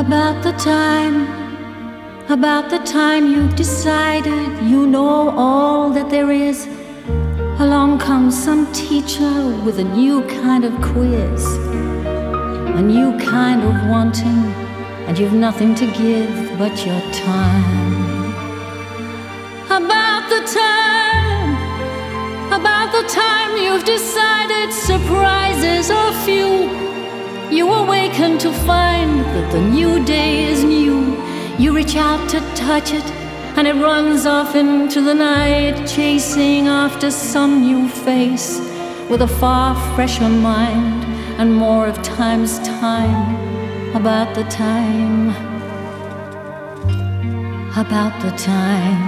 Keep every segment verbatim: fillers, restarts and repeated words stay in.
About the time, about the time you've decided you know all that there is. Along comes some teacher with a new kind of quiz, a new kind of wanting, and you've nothing to give but your time. About the time, about the time you've decided surprises are few. You awaken to find that the new day is new. You reach out to touch it, and it runs off into the night, chasing after some new face with a far fresher mind and more of time's time. About the time, about the time,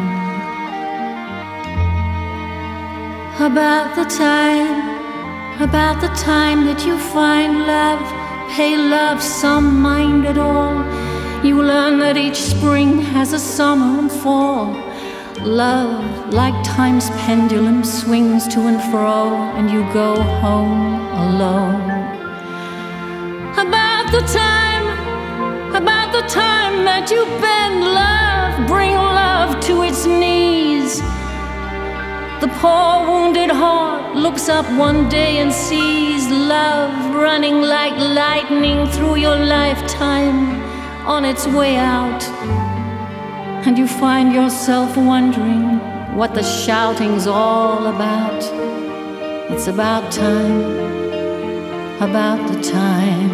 about the time, about the time that you find love. Pay love some mind at all. You learn that each spring has a summer and fall. Love, like time's pendulum, swings to and fro, and you go home alone. About the time, about the time that you bend love, bring love to its knees. The poor wounded heart looks up one day and sees love running like lightning through your lifetime on its way out. And you find yourself wondering what the shouting's all about. It's about time, about the time,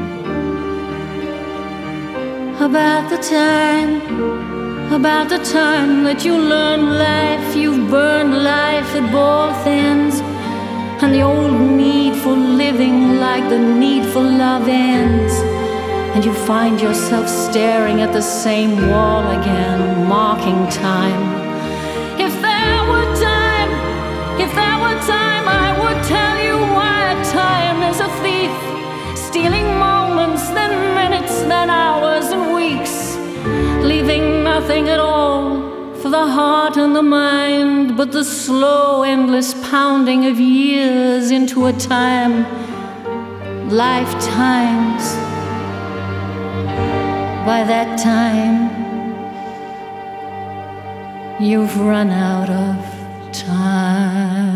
about the time, about the time that you learn life. You've burned life at both ends, and the old need for living like the need for love ends. And you find yourself staring at the same wall again, marking time. If there were time, if there were time, I would tell you why time is a thief, stealing moments, then minutes, then hours and weeks, leaving nothing at all for the heart and the mind but the slow, endless pounding of years into a time, lifetimes. By that time, you've run out of time.